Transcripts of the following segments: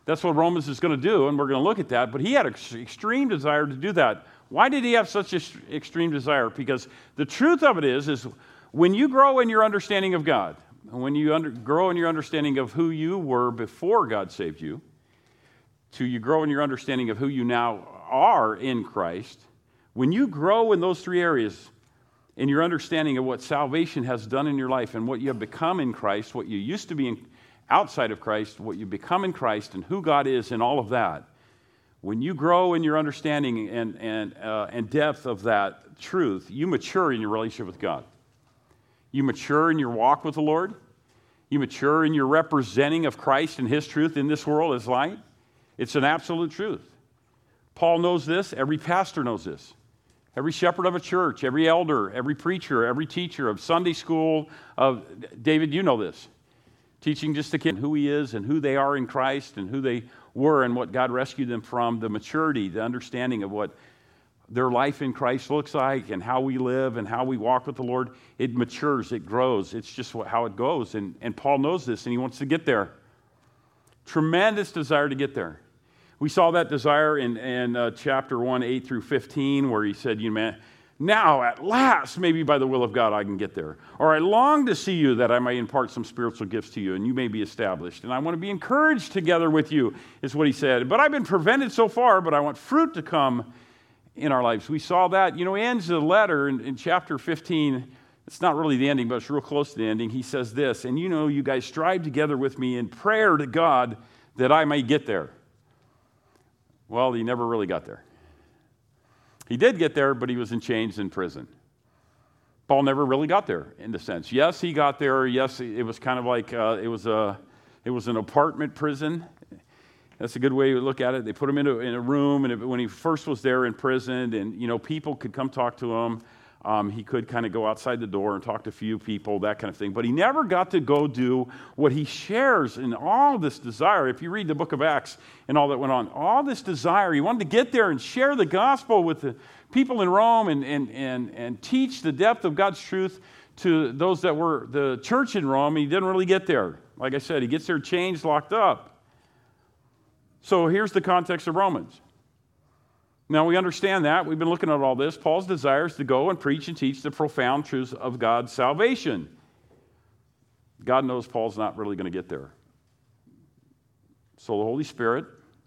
That's what Romans is going to do, and we're going to look at that. But he had an extreme desire to do that. Why did he have such an extreme desire? Because the truth of it is when you grow in your understanding of God, when you grow in your understanding of who you were before God saved you, to you grow in your understanding of who you now are in Christ, when you grow in those three areas, in your understanding of what salvation has done in your life and what you have become in Christ, what you used to be outside of Christ, what you become in Christ, and who God is and all of that, when you grow in your understanding and depth of that truth, you mature in your relationship with God. You mature in your walk with the Lord. You mature in your representing of Christ and His truth in this world as light. It's an absolute truth. Paul knows this. Every pastor knows this. Every shepherd of a church, every elder, every preacher, every teacher of Sunday school, David, you know this. Teaching just the kid who he is and who they are in Christ and who they were and what God rescued them from, the maturity, the understanding of what their life in Christ looks like and how we live and how we walk with the Lord. It matures, it grows. It's just how it goes. And Paul knows this and he wants to get there. Tremendous desire to get there. We saw that desire in chapter 1, 8 through 15, where he said, now at last, maybe by the will of God, I can get there. Or I long to see you that I may impart some spiritual gifts to you and you may be established. And I want to be encouraged together with you, is what he said. But I've been prevented so far, but I want fruit to come in our lives. We saw that. He ends the letter in chapter 15. It's not really the ending, but it's real close to the ending. He says this, and you guys strive together with me in prayer to God that I may get there. Well, he never really got there. He did get there, but he was in chains in prison. Paul never really got there, in a sense. Yes, he got there. Yes, it was kind of like it was an apartment prison. That's a good way to look at it. They put him in a room, and when he first was there in prison, and people could come talk to him. He could kind of go outside the door and talk to a few people, that kind of thing. But he never got to go do what he shares in all this desire. If you read the book of Acts and all that went on, all this desire, he wanted to get there and share the gospel with the people in Rome and teach the depth of God's truth to those that were the church in Rome. He didn't really get there. Like I said, he gets there chains, locked up. So here's the context of Romans. Now, we understand that. We've been looking at all this. Paul's desire is to go and preach and teach the profound truths of God's salvation. God knows Paul's not really going to get there. So the Holy Spirit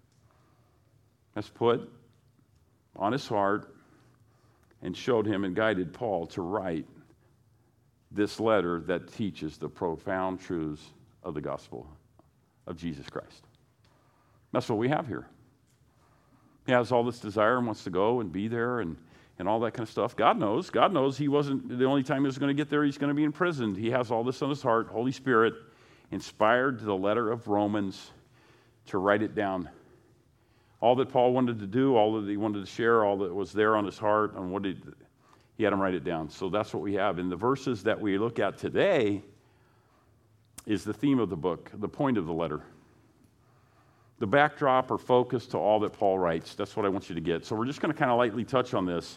has put on his heart and showed him and guided Paul to write this letter that teaches the profound truths of the gospel of Jesus Christ. That's what we have here. He has all this desire and wants to go and be there and all that kind of stuff. God knows he wasn't, the only time he was going to get there, he's going to be in prison. He has all this on his heart. Holy Spirit inspired the letter of Romans to write it down. All that Paul wanted to do, all that he wanted to share, all that was there on his heart, and he had him write it down. So that's what we have. In the verses that we look at today is the theme of the book, the point of the letter. The backdrop or focus to all that Paul writes. That's what I want you to get. So we're just going to kind of lightly touch on this.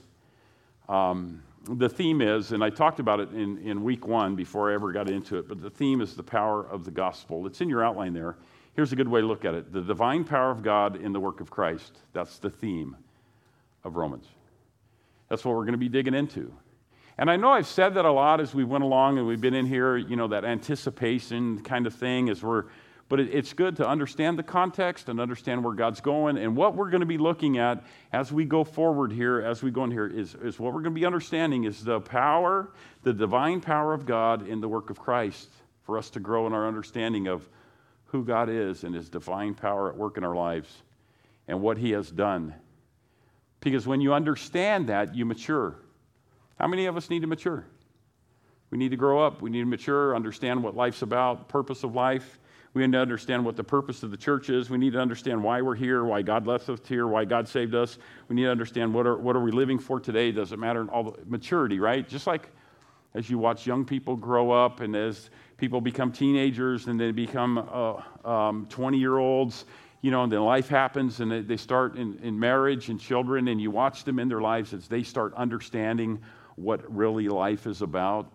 The theme is, and I talked about it in week 1 before I ever got into it, but the theme is the power of the gospel. It's in your outline there. Here's a good way to look at it. The divine power of God in the work of Christ. That's the theme of Romans. That's what we're going to be digging into. And I know I've said that a lot as we went along and we've been in here, that anticipation kind of thing but it's good to understand the context and understand where God's going. And what we're going to be looking at as we go forward here, as we go in here, is what we're going to be understanding is the power, the divine power of God in the work of Christ for us to grow in our understanding of who God is and His divine power at work in our lives and what He has done. Because when you understand that, you mature. How many of us need to mature? We need to grow up. We need to mature, understand what life's about, purpose of life. We need to understand what the purpose of the church is. We need to understand why we're here, why God left us here, why God saved us. We need to understand what are we living for today. Does it matter? All the maturity, right? Just like as you watch young people grow up and as people become teenagers and they become 20-year-olds, and then life happens and they start in marriage and children, and you watch them in their lives as they start understanding what really life is about.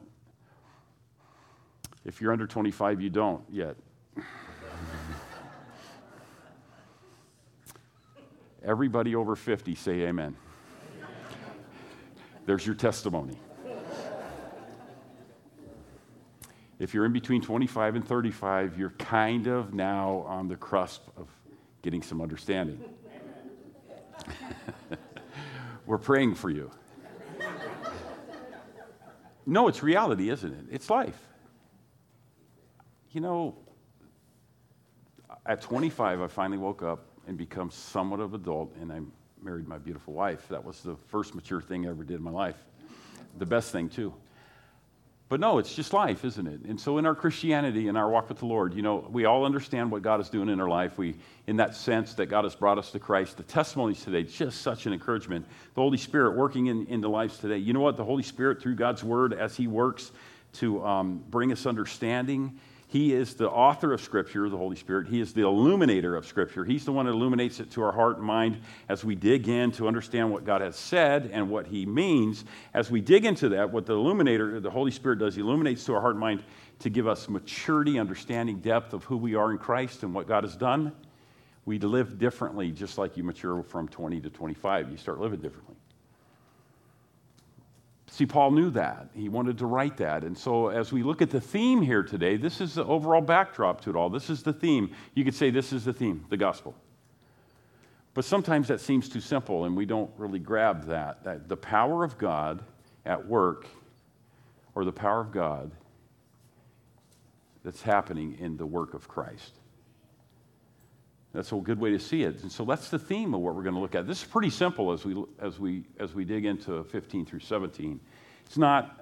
If you're under 25, you don't yet. Everybody over 50 say amen. There's your testimony. If you're in between 25 and 35, you're kind of now on the cusp of getting some understanding. We're praying for you. No, it's reality, isn't it? It's life. You know, at 25, I finally woke up and become somewhat of an adult, and I married my beautiful wife. That was the first mature thing I ever did in my life. The best thing, too. But no, it's just life, isn't it? And so in our Christianity, in our walk with the Lord, you know, we all understand what God is doing in our life. In that sense that God has brought us to Christ. The testimonies today, just such an encouragement. The Holy Spirit working in the lives today. You know what? The Holy Spirit, through God's Word, as He works to bring us understanding, He is the author of Scripture, the Holy Spirit. He is the illuminator of Scripture. He's the one that illuminates it to our heart and mind as we dig in to understand what God has said and what He means. As we dig into that, what the illuminator, the Holy Spirit does, He illuminates to our heart and mind to give us maturity, understanding, depth of who we are in Christ and what God has done. We live differently, just like you mature from 20 to 25. You start living differently. See, Paul knew that. He wanted to write that. And so as we look at the theme here today, this is the overall backdrop to it all. This is the theme. You could say this is the theme, the gospel. But sometimes that seems too simple, and we don't really grab that the power of God at work, or the power of God that's happening in the work of Christ. That's a good way to see it. And so that's the theme of what we're going to look at. This is pretty simple as we dig into 15 through 17. It's not,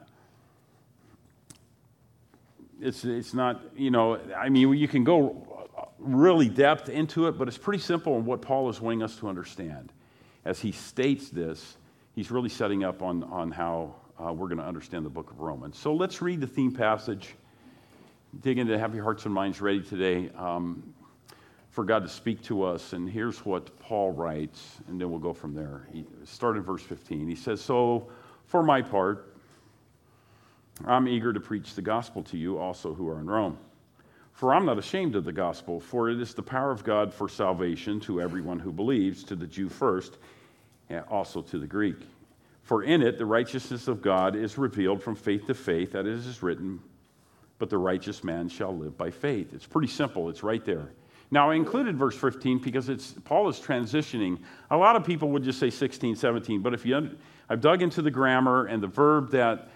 you know, I mean, you can go really depth into it, but it's pretty simple in what Paul is wanting us to understand. As he states this, he's really setting up on how we're going to understand the book of Romans. So let's read the theme passage, dig into, have your hearts and minds ready today. For God to speak to us, and here's what Paul writes, and then we'll go from there. He started in verse 15. He says, "So, for my part, I'm eager to preach the gospel to you also who are in Rome. For I'm not ashamed of the gospel, for it is the power of God for salvation to everyone who believes, to the Jew first, and also to the Greek. For in it the righteousness of God is revealed from faith to faith, that it is written, but the righteous man shall live by faith." It's pretty simple. It's right there. Now, I included verse 15 because Paul is transitioning. A lot of people would just say 16, 17, but I've dug into the grammar, and the verb that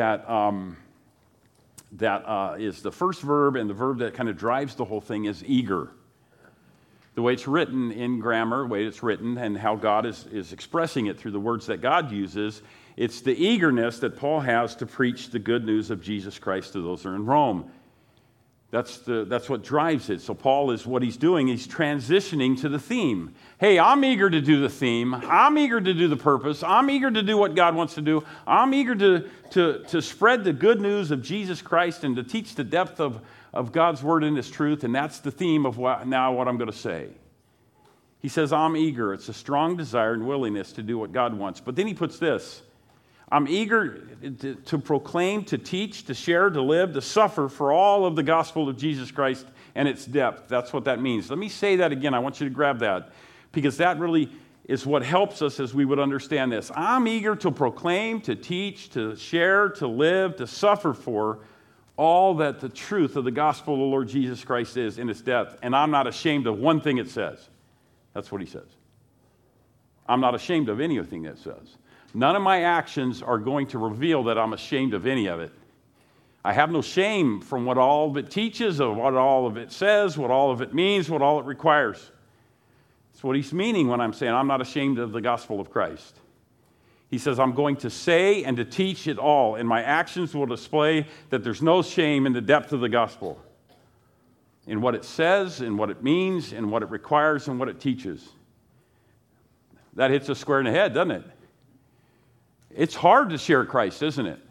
is the first verb, and the verb that kind of drives the whole thing is eager. The way it's written in grammar, the way it's written, and how God is expressing it through the words that God uses, it's the eagerness that Paul has to preach the good news of Jesus Christ to those who are in Rome. That's what drives it. So Paul is what he's doing. He's transitioning to the theme. Hey, I'm eager to do the theme. I'm eager to do the purpose. I'm eager to do what God wants to do. I'm eager to spread the good news of Jesus Christ and to teach the depth of God's word and His truth. And that's the theme of what I'm going to say. He says, I'm eager. It's a strong desire and willingness to do what God wants. But then he puts this. I'm eager to proclaim, to teach, to share, to live, to suffer for all of the gospel of Jesus Christ and its depth. That's what that means. Let me say that again. I want you to grab that because that really is what helps us as we would understand this. I'm eager to proclaim, to teach, to share, to live, to suffer for all that the truth of the gospel of the Lord Jesus Christ is in its depth. And I'm not ashamed of one thing it says. That's what he says. I'm not ashamed of anything that it says. None of my actions are going to reveal that I'm ashamed of any of it. I have no shame from what all of it teaches, or what all of it says, what all of it means, what all it requires. That's what he's meaning when I'm saying I'm not ashamed of the gospel of Christ. He says I'm going to say and to teach it all, and my actions will display that there's no shame in the depth of the gospel, in what it says, in what it means, in what it requires, and what it teaches. That hits us square in the head, doesn't it? It's hard to share Christ, isn't it?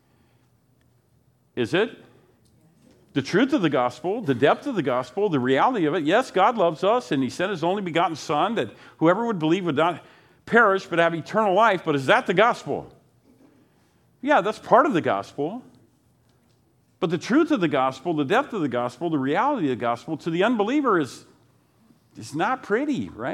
Is it? The truth of the gospel, the depth of the gospel, the reality of it. Yes, God loves us, and He sent His only begotten Son, that whoever would believe would not perish but have eternal life. But is that the gospel? Yeah, that's part of the gospel. But the truth of the gospel, the depth of the gospel, the reality of the gospel to the unbeliever is not pretty, right?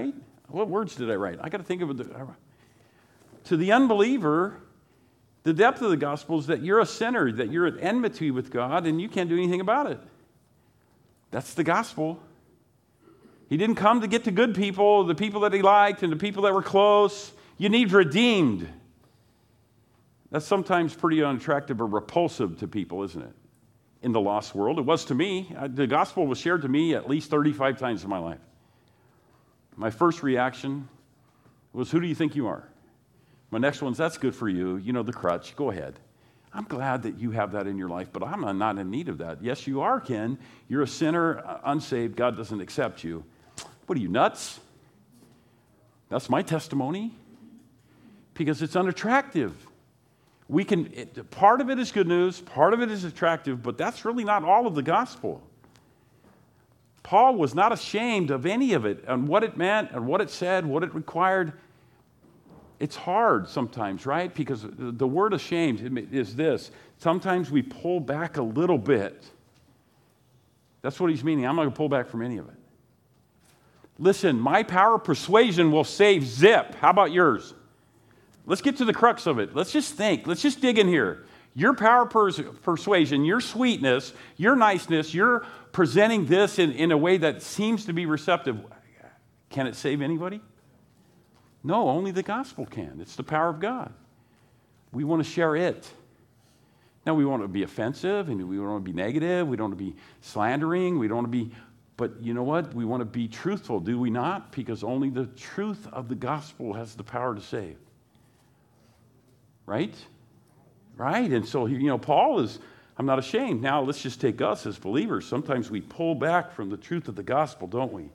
What words did I write? I got to think of it. To the unbeliever, the depth of the gospel is that you're a sinner, that you're at enmity with God, and you can't do anything about it. That's the gospel. He didn't come to get the good people, the people that he liked, and the people that were close. You need redeemed. That's sometimes pretty unattractive or repulsive to people, isn't it? In the lost world. It was to me. The gospel was shared to me at least 35 times in my life. My first reaction was, who do you think you are? My next one's, that's good for you. You know, the crutch. Go ahead. I'm glad that you have that in your life, but I'm not in need of that. Yes, you are, Ken. You're a sinner, unsaved. God doesn't accept you. What are you, nuts? That's my testimony. Because it's unattractive. Part of it is good news, part of it is attractive, but that's really not all of the gospel. Paul was not ashamed of any of it and what it meant and what it said, what it required. It's hard sometimes, right? Because the word ashamed is this. Sometimes we pull back a little bit. That's what he's meaning. I'm not going to pull back from any of it. Listen, my power of persuasion will save Zip. How about yours? Let's get to the crux of it. Let's just think. Let's just dig in here. Your power of persuasion, your sweetness, your niceness, you're presenting this in a way that seems to be receptive. Can it save anybody? No, only the gospel can. It's the power of God. We want to share it. Now, we want to be offensive, and we don't want to be negative. We don't want to be slandering. We don't want to be, but you know what? We want to be truthful, do we not? Because only the truth of the gospel has the power to save. Right? Right? And so, Paul is, I'm not ashamed. Now, let's just take us as believers. Sometimes we pull back from the truth of the gospel, don't we?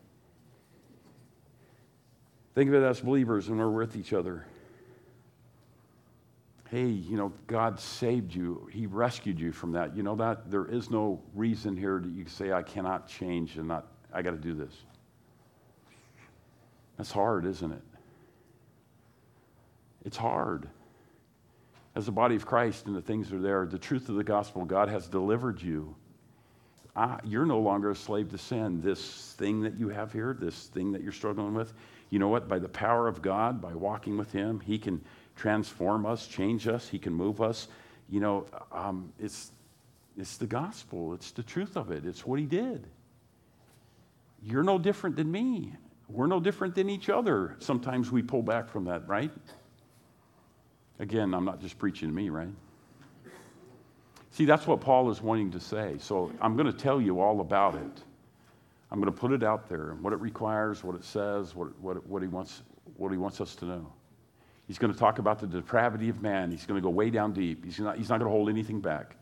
Think of it as believers when we're with each other. Hey, God saved you. He rescued you from that. You know that? There is no reason here that you say, I cannot change and I got to do this. That's hard, isn't it? It's hard. As the body of Christ and the things that are there, the truth of the gospel, God has delivered you. You're no longer a slave to sin. This thing that you have here, this thing that you're struggling with, you know what? By the power of God, by walking with Him, He can transform us, change us. He can move us. It's the gospel. It's the truth of it. It's what He did. You're no different than me. We're no different than each other. Sometimes we pull back from that, right? Again, I'm not just preaching to me, right? See, that's what Paul is wanting to say. So I'm going to tell you all about it. I'm going to put it out there, what it requires, what it says, what he wants us to know. He's going to talk about the depravity of man. He's going to go way down deep. He's not going to hold anything back.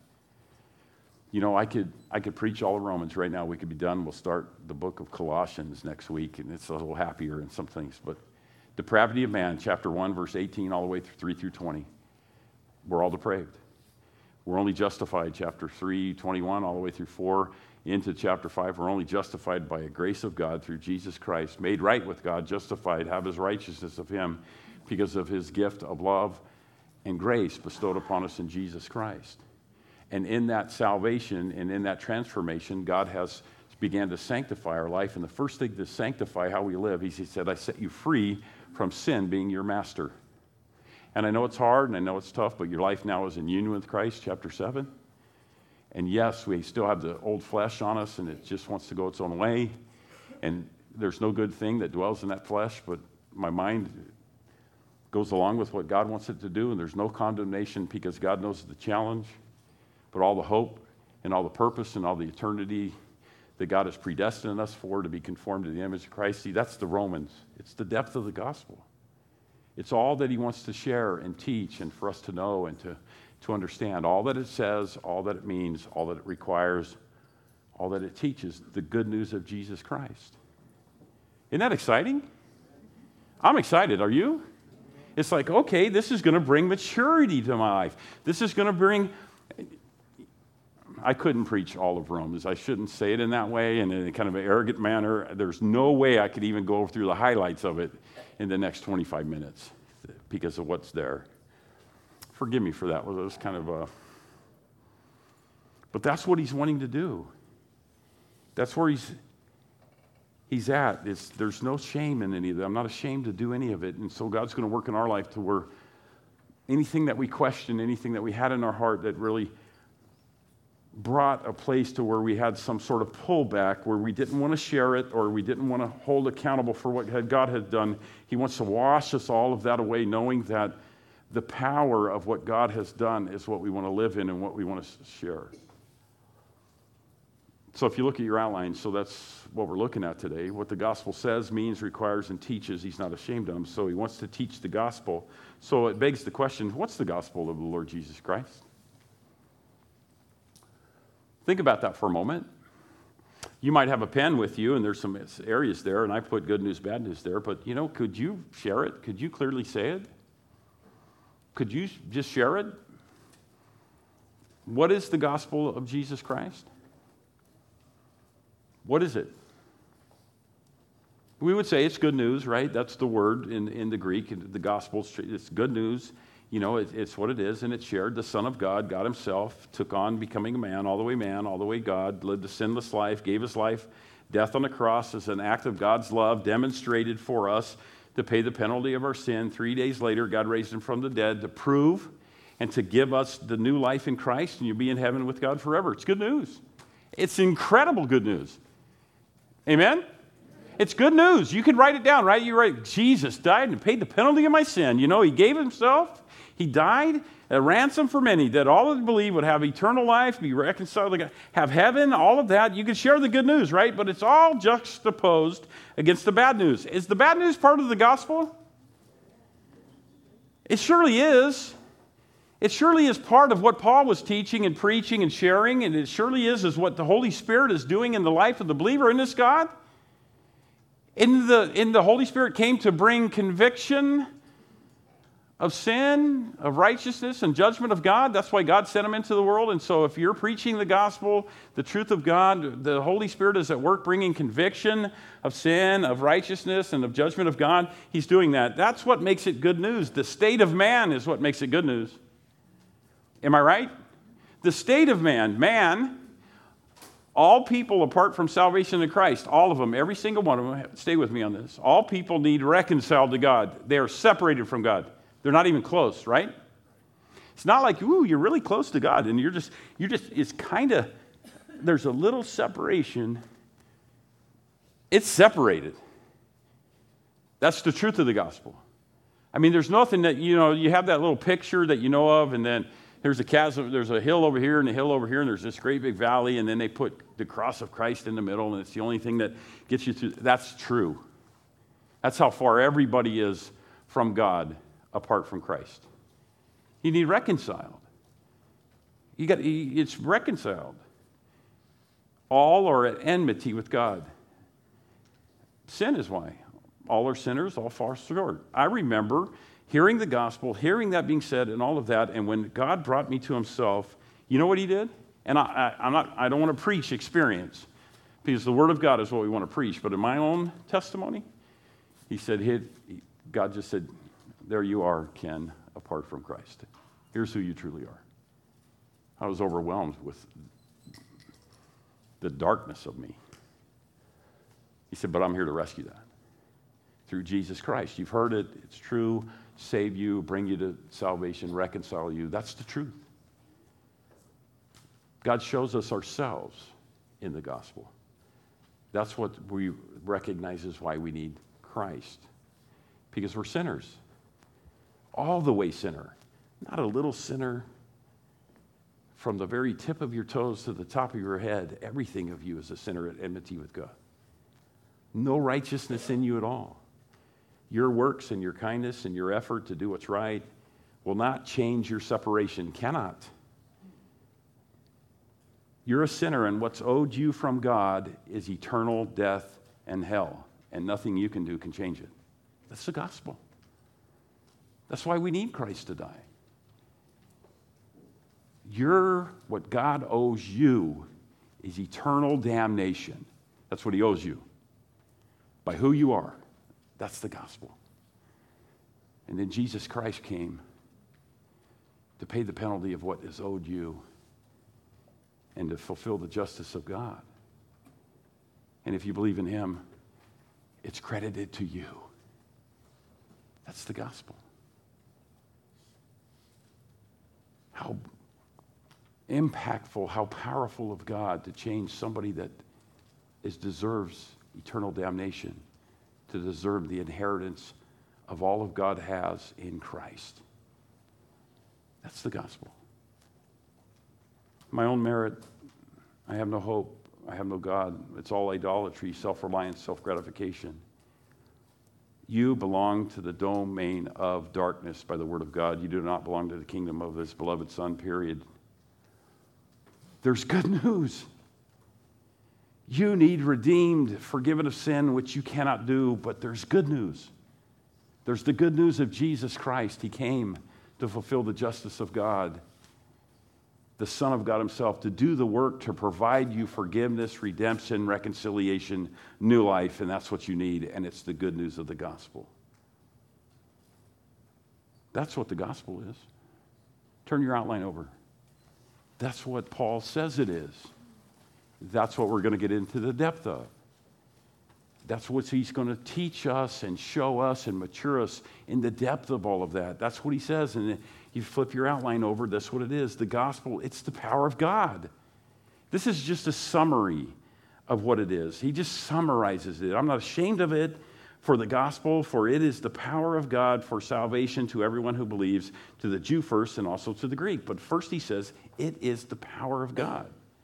I could preach all of Romans right now. We could be done. We'll start the book of Colossians next week, and it's a little happier in some things, but depravity of man, chapter 1, verse 18, all the way through 3 through 20. We're all depraved. We're only justified, chapter 3, 21, all the way through 4 into chapter 5. We're only justified by a grace of God through Jesus Christ, made right with God, justified, have His righteousness of Him because of His gift of love and grace bestowed upon us in Jesus Christ. And in that salvation and in that transformation, God has began to sanctify our life. And the first thing to sanctify how we live, He said, I set you free from sin being your master. And I know it's hard and I know it's tough, but your life now is in union with Christ, chapter 7. And yes, we still have the old flesh on us and it just wants to go its own way. And there's no good thing that dwells in that flesh, but my mind goes along with what God wants it to do, and there's no condemnation because God knows the challenge, but all the hope and all the purpose and all the eternity that God has predestined us for to be conformed to the image of Christ. See, that's the Romans. It's the depth of the gospel. It's all that He wants to share and teach and for us to know and to understand. All that it says, all that it means, all that it requires, all that it teaches, the good news of Jesus Christ. Isn't that exciting? I'm excited. Are you? It's like, okay, this is going to bring maturity to my life. This is going to bring... I couldn't preach all of Romans. I shouldn't say it in that way and in a kind of an arrogant manner. There's no way I could even go through the highlights of it in the next 25 minutes because of what's there. Forgive me for that. It was kind of but that's what He's wanting to do. That's where He's at. There's no shame in any of that. I'm not ashamed to do any of it. And so God's going to work in our life to where anything that we question, anything that we had in our heart that really brought a place to where we had some sort of pullback, where we didn't want to share it or we didn't want to hold accountable for what God had done. He wants to wash us all of that away, knowing that the power of what God has done is what we want to live in and what we want to share. So if you look at your outline, so that's what we're looking at today. What the gospel says, means, requires, and teaches, he's not ashamed of them. So he wants to teach the gospel. So it begs the question, what's the gospel of the Lord Jesus Christ? Think about that for a moment. You might have a pen with you, and there's some areas there, and I put good news, bad news there, but, could you share it? Could you clearly say it? Could you just share it? What is the gospel of Jesus Christ? What is it? We would say it's good news, right? That's the word in the Greek. The gospel, it's good news. It's what it is, and it's shared. The Son of God, God himself, took on becoming a man, all the way God, lived a sinless life, gave his life, death on the cross as an act of God's love, demonstrated for us to pay the penalty of our sin. 3 days later, God raised him from the dead to prove and to give us the new life in Christ, and you'll be in heaven with God forever. It's good news. It's incredible good news. Amen? It's good news. You can write it down, right? You write, Jesus died and paid the penalty of my sin. He gave himself. He died a ransom for many, that all that believe would have eternal life, be reconciled to God, have heaven, all of that. You can share the good news, right? But it's all juxtaposed against the bad news. Is the bad news part of the gospel? It surely is. It surely is part of what Paul was teaching and preaching and sharing, and it surely is what the Holy Spirit is doing in the life of the believer in this God. In the Holy Spirit came to bring conviction of sin, of righteousness, and judgment of God. That's why God sent him into the world. And so if you're preaching the gospel, the truth of God, the Holy Spirit is at work bringing conviction of sin, of righteousness, and of judgment of God. He's doing that. That's what makes it good news. The state of man is what makes it good news. Am I right? The state of man, all people apart from salvation in Christ, all of them, every single one of them, stay with me on this. All people need reconciled to God. They are separated from God. They're not even close, right? It's not like, ooh, you're really close to God, and it's kind of, there's a little separation. It's separated. That's the truth of the gospel. I mean, there's nothing that, you have that little picture that you know of, and then there's a chasm, there's a hill over here and a hill over here, and there's this great big valley, and then they put the cross of Christ in the middle, and it's the only thing that gets you through. That's true. That's how far everybody is from God apart from Christ. You need reconciled. It's reconciled. All are at enmity with God. Sin is why. All are sinners, all fall short. I remember hearing the gospel, hearing that being said, and all of that, and when God brought me to himself, you know what he did? And I don't want to preach experience, because the word of God is what we want to preach, but in my own testimony, God just said, there you are, Ken, apart from Christ. Here's who you truly are. I was overwhelmed with the darkness of me. He said, but I'm here to rescue that. Through Jesus Christ. You've heard it. It's true. Save you, bring you to salvation, reconcile you. That's the truth. God shows us ourselves in the gospel. That's what we recognize is why we need Christ. Because we're sinners. All the way sinner. Not a little sinner. From the very tip of your toes to the top of your head, everything of you is a sinner at enmity with God. No righteousness in you at all. Your works and your kindness and your effort to do what's right will not change your separation. Cannot. You're a sinner, and what's owed you from God is eternal death and hell, and nothing you can do can change it. That's the gospel. That's why we need Christ to die. What God owes you is eternal damnation. That's what he owes you. By who you are. That's the gospel. And then Jesus Christ came to pay the penalty of what is owed you and to fulfill the justice of God. And if you believe in him, it's credited to you. That's the gospel. How impactful, how powerful of God to change somebody that deserves eternal damnation to deserve the inheritance of all of God has in Christ. That's the gospel. My own merit, I have no hope. I have no God. It's all idolatry, self-reliance, self-gratification. You belong to the domain of darkness by the word of God. You do not belong to the kingdom of his beloved Son, period. There's good news. You need redeemed, forgiven of sin, which you cannot do, but there's good news. There's the good news of Jesus Christ. He came to fulfill the justice of God, the Son of God himself, to do the work to provide you forgiveness, redemption, reconciliation, new life, and that's what you need, and it's the good news of the gospel. That's what the gospel is. Turn your outline over. That's what Paul says it is. That's what we're going to get into the depth of. That's what he's going to teach us and show us and mature us in the depth of all of that. That's what he says. And you flip your outline over, that's what it is. The gospel, it's the power of God. This is just a summary of what it is. He just summarizes it. I'm not ashamed of it, for the gospel, for it is the power of God for salvation to everyone who believes, to the Jew first and also to the Greek. But first he says, it is the power of God.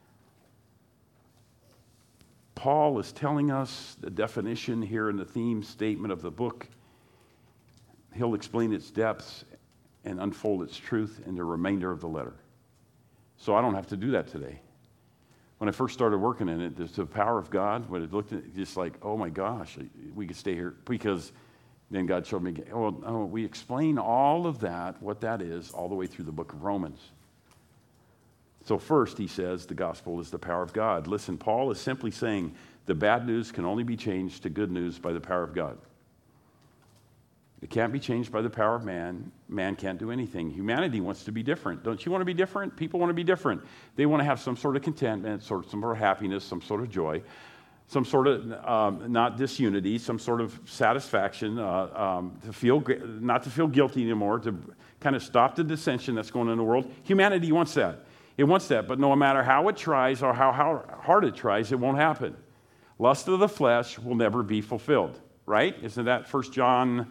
Paul is telling us the definition here in the theme statement of the book. He'll explain its depths and unfold its truth in the remainder of the letter. So I don't have to do that today. When I first started working in it, there's the power of God. When it looked at it, just like, oh my gosh, we could stay here. Because then God showed me, we explain all of that, what that is, all the way through the book of Romans. So first, he says, the gospel is the power of God. Listen, Paul is simply saying the bad news can only be changed to good news by the power of God. It can't be changed by the power of man. Man can't do anything. Humanity wants to be different. Don't you want to be different? People want to be different. They want to have some sort of contentment, some sort of happiness, some sort of joy, some sort of not disunity, some sort of satisfaction, to feel not to feel guilty anymore, to kind of stop the dissension that's going on in the world. Humanity wants that. It wants that, but no matter how it tries or how hard it tries, it won't happen. Lust of the flesh will never be fulfilled, right? Isn't that 1 John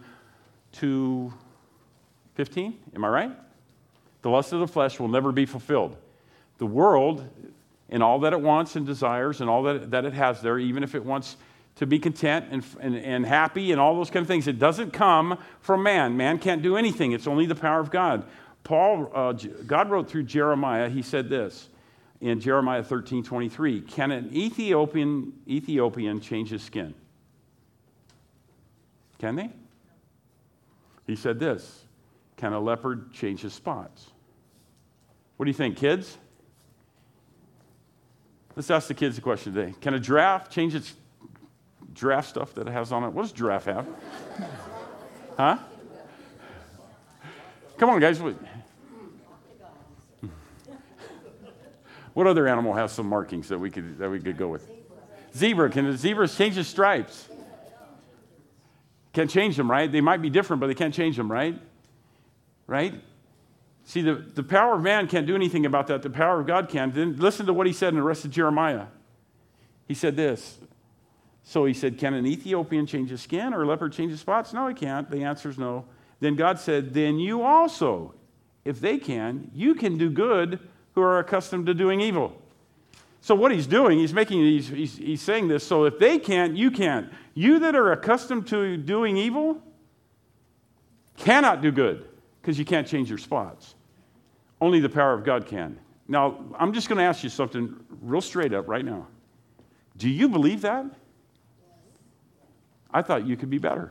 2:15? Am I right? The lust of the flesh will never be fulfilled. The world, and all that it wants and desires and all that it has there, even if it wants to be content and happy and all those kind of things, it doesn't come from man. Man can't do anything. It's only the power of God. God wrote through Jeremiah, he said this in Jeremiah 13:23, can an Ethiopian change his skin? Can they? He said this, can a leopard change his spots? What do you think, kids? Let's ask the kids a question today. Can a giraffe change its giraffe stuff that it has on it? What does a giraffe have? Huh? Come on, guys. What other animal has some markings that we could go with? Zebra. Can the zebras change its stripes? Can't change them, right? They might be different, but they can't change them, right? Right? See, the power of man can't do anything about that. The power of God can. Then listen to what he said in the rest of Jeremiah. He said this. So he said, can an Ethiopian change his skin or a leopard change his spots? No, he can't. The answer is no. Then God said, then you also, if they can, you can do good who are accustomed to doing evil. So what he's doing, he's saying this, so if they can't, you can't. You that are accustomed to doing evil cannot do good because you can't change your spots. Only the power of God can. Now, I'm just going to ask you something real straight up right now. Do you believe that? I thought you could be better.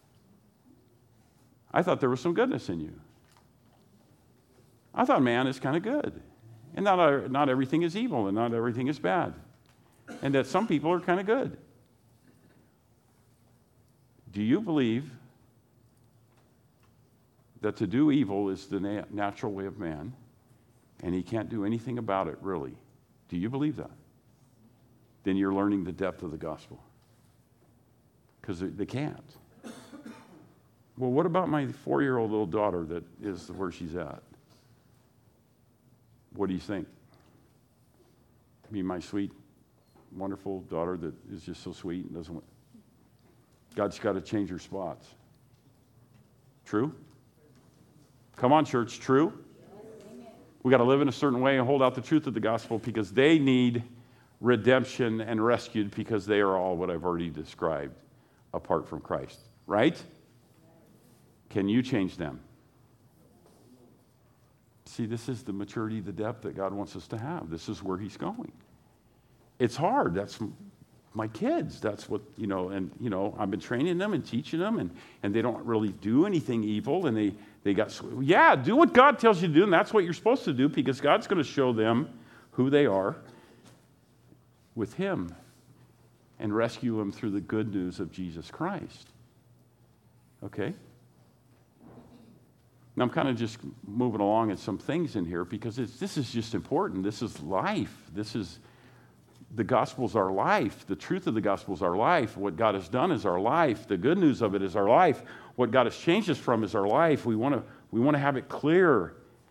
I thought there was some goodness in you. I thought man is kind of good. And not everything is evil and not everything is bad. And that some people are kind of good. Do you believe that to do evil is the natural way of man and he can't do anything about it, really? Do you believe that? Then you're learning the depth of the gospel. because they can't. Well, what about my 4-year-old little daughter that is where she's at? What do you think? I mean, my sweet, wonderful daughter that is just so sweet and doesn't. God's got to change her spots. True? Come on, church, true? We got to live in a certain way and hold out the truth of the gospel because they need redemption and rescued because they are all what I've already described apart from Christ. Right? Can you change them? See, this is the maturity, the depth that God wants us to have. This is where he's going. It's hard. That's my kids. That's what, I've been training them and teaching them, and they don't really do anything evil, and they got, do what God tells you to do, and that's what you're supposed to do because God's going to show them who they are with him and rescue them through the good news of Jesus Christ. Okay? Now, I'm kind of just moving along at some things in here because this is just important. This is life. The gospel's our life. The truth of the gospel is our life. What God has done is our life. The good news of it is our life. What God has changed us from is our life. We want to have it clear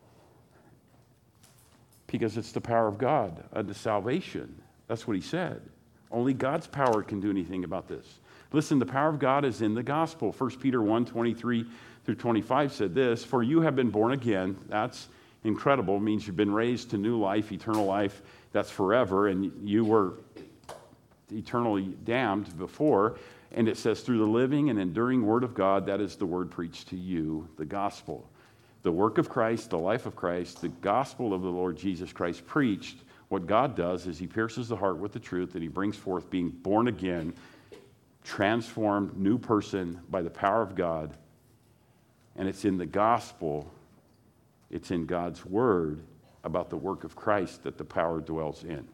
because it's the power of God unto salvation. That's what he said. Only God's power can do anything about this. Listen, the power of God is in the gospel. 1 Peter 1:23 through 25 said this, for you have been born again. That's incredible. It means you've been raised to new life, eternal life. That's forever. And you were eternally damned before. And it says through the living and enduring word of God, that is the word preached to you, the gospel. The work of Christ, the life of Christ, the gospel of the Lord Jesus Christ preached. What God does is he pierces the heart with the truth and he brings forth being born again, transformed, new person by the power of God. And it's in the gospel, it's in God's word about the work of Christ that the power dwells in.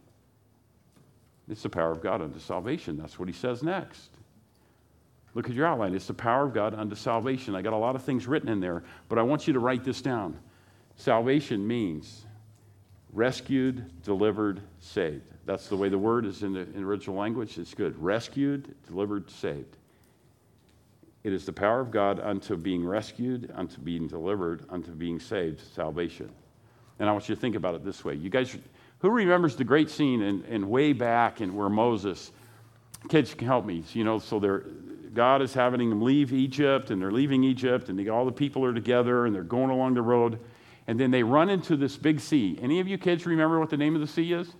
It's the power of God unto salvation. That's what he says next. Look at your outline. It's the power of God unto salvation. I got a lot of things written in there, but I want you to write this down. Salvation means rescued, delivered, saved. That's the way the word is in the original language. It's good. Rescued, delivered, saved. It is the power of God unto being rescued, unto being delivered, unto being saved, salvation. And I want you to think about it this way. You guys, who remembers the great scene in way back in where Moses, kids can help me, so God is having them leave Egypt, and they're leaving Egypt, and all the people are together, and they're going along the road, and then they run into this big sea. Any of you kids remember what the name of the sea is?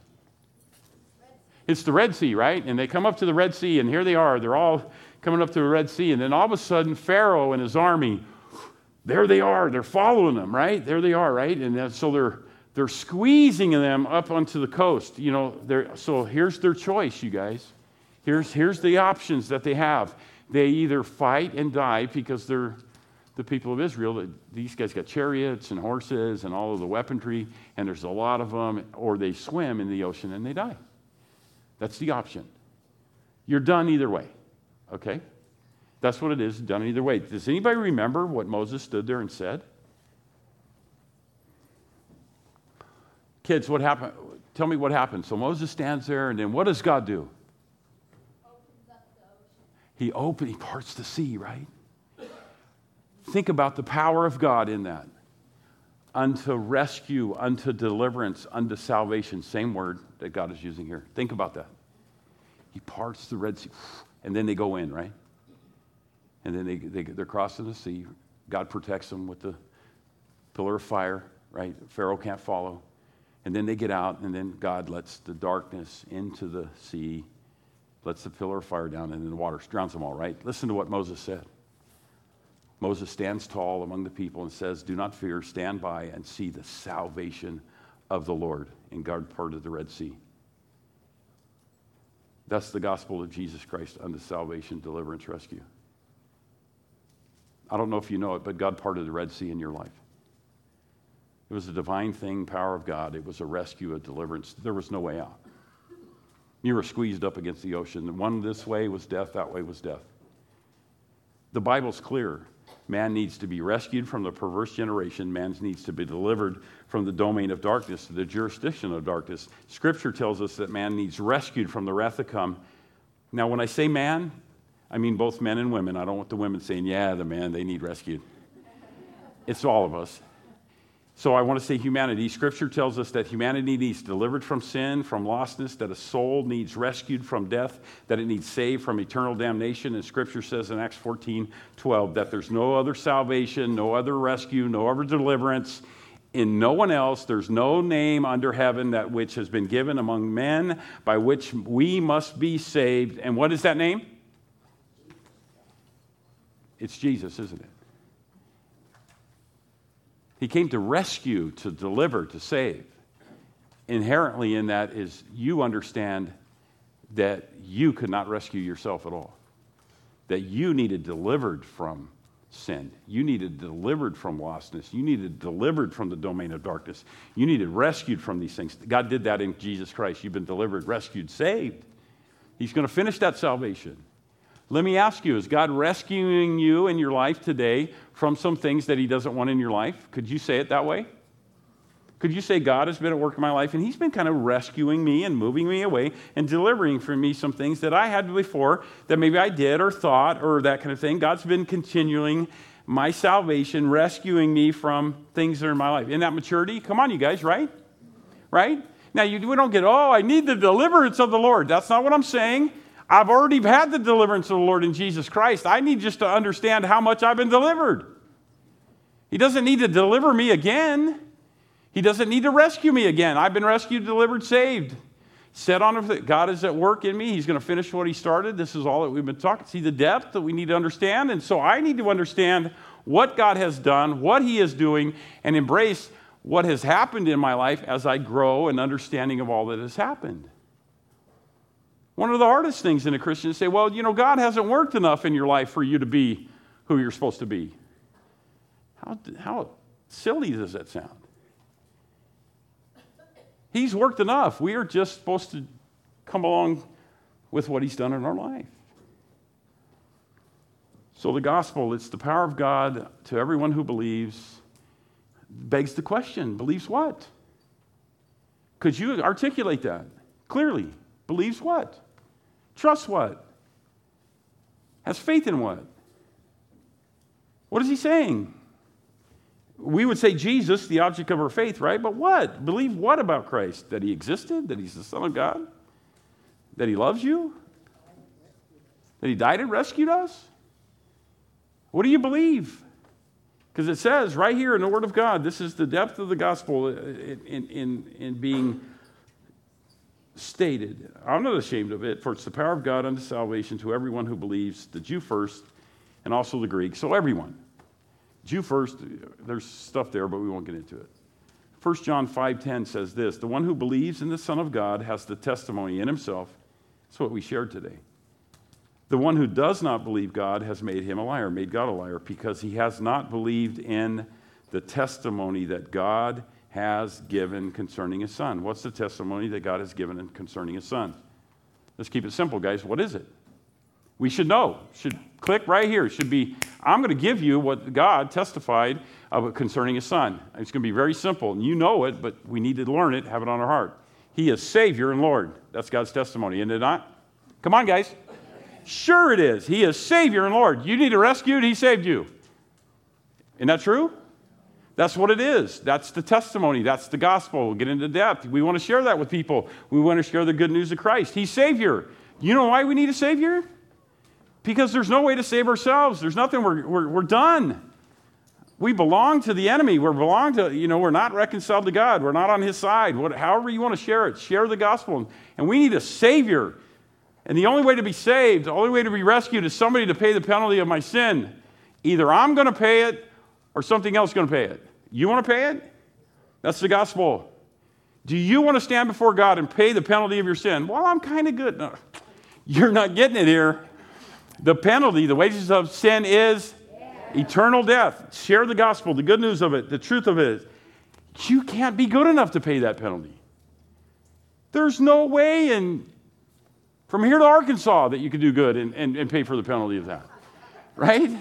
It's the Red Sea, right? And they come up to the Red Sea, and here they are. They're all coming up to the Red Sea, and then all of a sudden, Pharaoh and his army, there they are. They're following them, right? There they are, right? And so they're squeezing them up onto the coast. So here's their choice, you guys. Here's the options that they have. They either fight and die because they're the people of Israel. These guys got chariots and horses and all of the weaponry, and there's a lot of them, or they swim in the ocean and they die. That's the option. You're done either way. Okay? That's what it is, done either way. Does anybody remember what Moses stood there and said? Kids, what happened? Tell me what happened. So Moses stands there, and then what does God do? Opens up the ocean. He parts the sea, right? Think about the power of God in that. Unto rescue, unto deliverance, unto salvation. Same word that God is using here. Think about that. He parts the Red Sea. And then they go in, right? And then they're crossing the sea. God protects them with the pillar of fire, right? Pharaoh can't follow. And then they get out, and then God lets the darkness into the sea, lets the pillar of fire down, and then the water drowns them all, right? Listen to what Moses said. Moses stands tall among the people and says, do not fear, stand by and see the salvation of the Lord. And God parted the Red Sea. That's the gospel of Jesus Christ unto salvation, deliverance, rescue. I don't know if you know it, but God parted the Red Sea in your life. It was a divine thing, power of God. It was a rescue, a deliverance. There was no way out. You were squeezed up against the ocean. One this way was death, that way was death. The Bible's clear. Man needs to be rescued from the perverse generation. Man needs to be delivered from the domain of darkness, the jurisdiction of darkness. Scripture tells us that man needs rescued from the wrath to come. Now, when I say man, I mean both men and women. I don't want the women saying, yeah, the men, they need rescued. It's all of us. So I want to say humanity. Scripture tells us that humanity needs delivered from sin, from lostness, that a soul needs rescued from death, that it needs saved from eternal damnation. And Scripture says in Acts 14:12 that there's no other salvation, no other rescue, no other deliverance in no one else. There's no name under heaven that which has been given among men by which we must be saved. And what is that name? It's Jesus, isn't it? He came to rescue, to deliver, to save. Inherently in that is you understand that you could not rescue yourself at all. That you needed delivered from sin. You needed delivered from lostness. You needed delivered from the domain of darkness. You needed rescued from these things. God did that in Jesus Christ. You've been delivered, rescued, saved. He's going to finish that salvation. Let me ask you, is God rescuing you in your life today from some things that he doesn't want in your life? Could you say it that way? Could you say God has been at work in my life and he's been kind of rescuing me and moving me away and delivering from me some things that I had before that maybe I did or thought or that kind of thing? God's been continuing my salvation, rescuing me from things that are in my life. In that maturity, come on you guys, right? Right? Now we don't get, I need the deliverance of the Lord. That's not what I'm saying. I've already had the deliverance of the Lord in Jesus Christ. I need just to understand how much I've been delivered. He doesn't need to deliver me again. He doesn't need to rescue me again. I've been rescued, delivered, saved. Set on that God is at work in me. He's going to finish what he started. This is all that we've been talking. See the depth that we need to understand. And so I need to understand what God has done, what he is doing, and embrace what has happened in my life as I grow in understanding of all that has happened. One of the hardest things in a Christian is to say, God hasn't worked enough in your life for you to be who you're supposed to be. How silly does that sound? He's worked enough. We are just supposed to come along with what he's done in our life. So the gospel, it's the power of God to everyone who believes, begs the question, believes what? Could you articulate that clearly? Believes what? Trusts what? Has faith in what? What is he saying? We would say Jesus, the object of our faith, right? But what? Believe what about Christ? That he existed? That he's the Son of God? That he loves you? That he died and rescued us? What do you believe? Because it says right here in the Word of God, this is the depth of the gospel in being stated. I'm not ashamed of it, for it's the power of God unto salvation to everyone who believes, the Jew first, and also the Greek. So everyone. Jew first, there's stuff there, but we won't get into it. 1 John 5:10 says this, the one who believes in the Son of God has the testimony in himself. That's what we shared today. The one who does not believe God has made him a liar, made God a liar, because he has not believed in the testimony that God has given concerning his Son. What's the testimony that God has given concerning his Son? Let's keep it simple, guys. What is it? We should know. Should click right here. It should be, I'm going to give you what God testified concerning his Son. It's going to be very simple, and you know it, but we need to learn it, have it on our heart. He is Savior and Lord. That's God's testimony, isn't it not? Come on, guys. Sure it is. He is Savior and Lord. You need a rescued, he saved you. Isn't that true? That's what it is. That's the testimony. That's the gospel. We'll get into depth. We want to share that with people. We want to share the good news of Christ. He's Savior. You know why we need a Savior? Because there's no way to save ourselves. There's nothing. We're done. We belong to the enemy. We belong to, we're not reconciled to God. We're not on his side. However you want to share it, share the gospel. And we need a Savior. And the only way to be saved, the only way to be rescued is somebody to pay the penalty of my sin. Either I'm going to pay it or something else is going to pay it. You want to pay it? That's the gospel. Do you want to stand before God and pay the penalty of your sin? Well, I'm kind of good. No, you're not getting it here. The penalty, the wages of sin is eternal death. Share the gospel, the good news of it, the truth of it. You can't be good enough to pay that penalty. There's no way from here to Arkansas that you could do good and pay for the penalty of that. Right?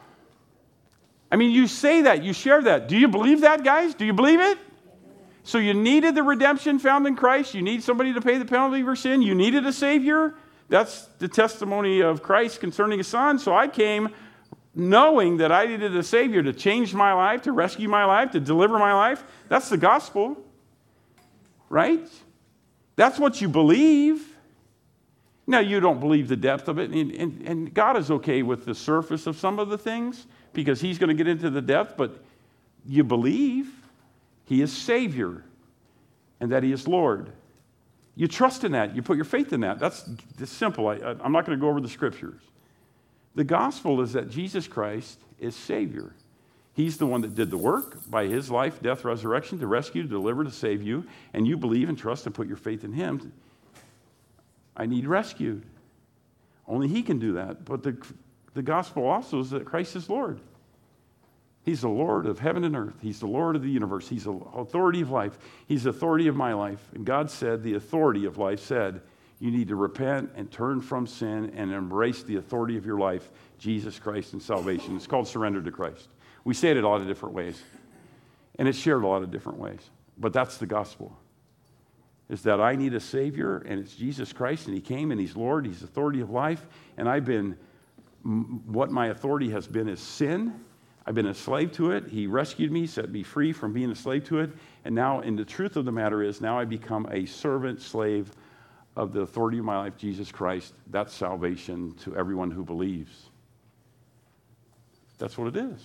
I mean, you say that, you share that. Do you believe that, guys? Do you believe it? So you needed the redemption found in Christ. You need somebody to pay the penalty of your sin. You needed a Savior. That's the testimony of Christ concerning his Son. So I came knowing that I needed a Savior to change my life, to rescue my life, to deliver my life. That's the gospel, right? That's what you believe. Now, you don't believe the depth of it, and God is okay with the surface of some of the things because he's going to get into the depth, but you believe he is Savior and that he is Lord. You trust in that. You put your faith in that. That's simple. I'm not going to go over the scriptures. The gospel is that Jesus Christ is Savior. He's the one that did the work by his life, death, resurrection to rescue, to deliver, to save you, and you believe and trust and put your faith in him. I need rescued. Only he can do that. But the gospel also is that Christ is Lord. He's the Lord of heaven and earth. He's the Lord of the universe. He's the authority of life. He's the authority of my life. And God said, the authority of life said, you need to repent and turn from sin and embrace the authority of your life, Jesus Christ and salvation. It's called surrender to Christ. We say it a lot of different ways. And it's shared a lot of different ways. But that's the gospel. Is that I need a Savior, and it's Jesus Christ, and he came, and he's Lord, he's authority of life, and what my authority has been is sin. I've been a slave to it. He rescued me, set me free from being a slave to it, and now, and the truth of the matter is, now I become a servant, slave of the authority of my life, Jesus Christ. That's salvation to everyone who believes. That's what it is.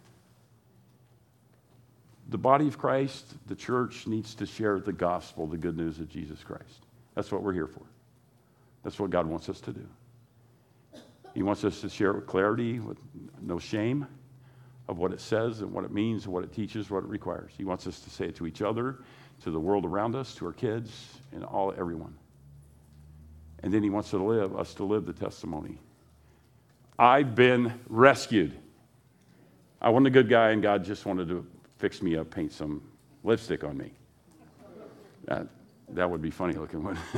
The body of Christ, the church, needs to share the gospel, the good news of Jesus Christ. That's what we're here for. That's what God wants us to do. He wants us to share it with clarity, with no shame of what it says and what it means and what it teaches, what it requires. He wants us to say it to each other, to the world around us, to our kids, and everyone. And then he wants us to live the testimony. I've been rescued. I wasn't a good guy, and God just wanted to fix me up, paint some lipstick on me. That would be funny looking, wouldn't it?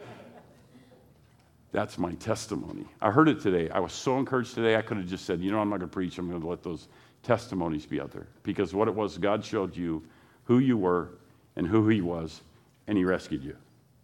That's my testimony. I heard it today. I was so encouraged today, I could have just said, I'm not going to preach. I'm going to let those testimonies be out there. Because what it was, God showed you who you were and who he was, and he rescued you.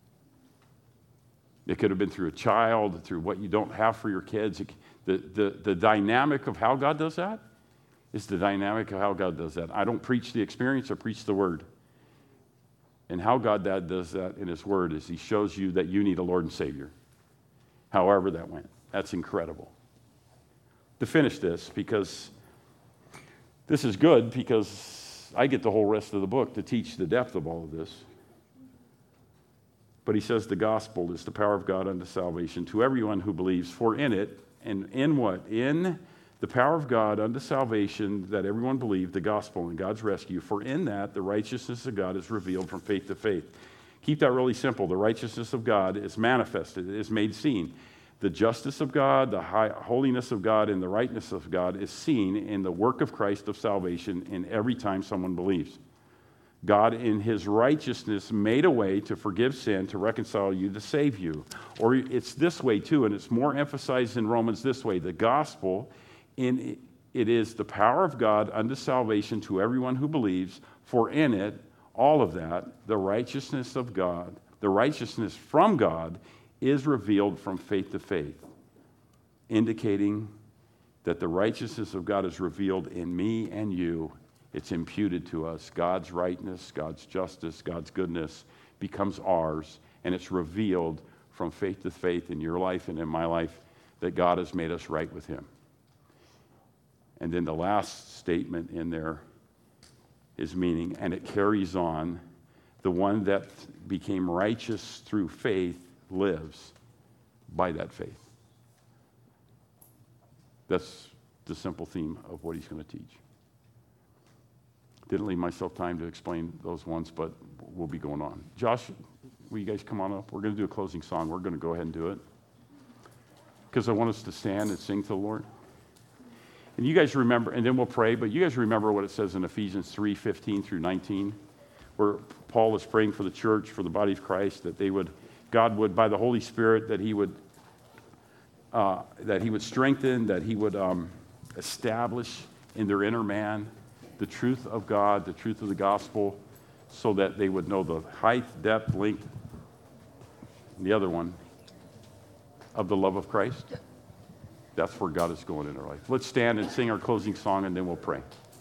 It could have been through a child, through what you don't have for your kids. The dynamic of how God does that is the dynamic of how God does that. I don't preach the experience, I preach the word. And how God does that in his word is he shows you that you need a Lord and Savior. However that went. That's incredible. To finish this, because this is good, because I get the whole rest of the book to teach the depth of all of this. But he says the gospel is the power of God unto salvation to everyone who believes. For in it, and in what? In the power of God unto salvation that everyone believed, the gospel and God's rescue. For in that, the righteousness of God is revealed from faith to faith. Keep that really simple. The righteousness of God is manifested, it is made seen. The justice of God, the holiness of God, and the rightness of God is seen in the work of Christ of salvation in every time someone believes. God, in his righteousness, made a way to forgive sin, to reconcile you, to save you. Or it's this way, too, and it's more emphasized in Romans this way. The gospel, it is the power of God unto salvation to everyone who believes, for in it, all of that, the righteousness of God, the righteousness from God, is revealed from faith to faith, indicating that the righteousness of God is revealed in me and you. It's imputed to us. God's rightness, God's justice, God's goodness becomes ours, and it's revealed from faith to faith in your life and in my life that God has made us right with him. And then the last statement in there is meaning, and it carries on, the one that became righteous through faith lives by that faith. That's the simple theme of what he's going to teach. Didn't leave myself time to explain those ones, but we'll be going on. Josh, will you guys come on up? We're going to do a closing song. We're going to go ahead and do it because I want us to stand and sing to the Lord. And you guys remember, and then we'll pray, but you guys remember what it says in Ephesians 3:15 through 19, where Paul is praying for the church, for the body of Christ, that God would, by the Holy Spirit, that he would strengthen, that he would establish in their inner man the truth of God, the truth of the gospel, so that they would know the height, depth, length, and the other one, of the love of Christ, that's where God is going in our life. Let's stand and sing our closing song, and then we'll pray.